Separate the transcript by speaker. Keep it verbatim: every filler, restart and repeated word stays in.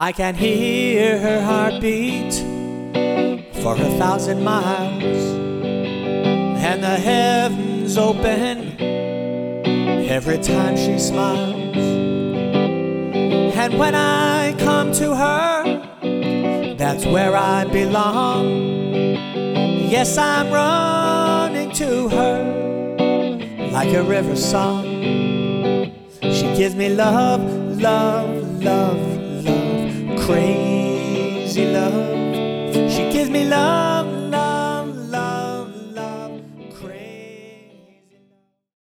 Speaker 1: I can hear her heartbeat for a thousand miles, and the heavens open every time she smiles. And when I come to her, that's where I belong. Yes, I'm running to her like a river song. She gives me love, love, love, love, crazy love. She gives me love,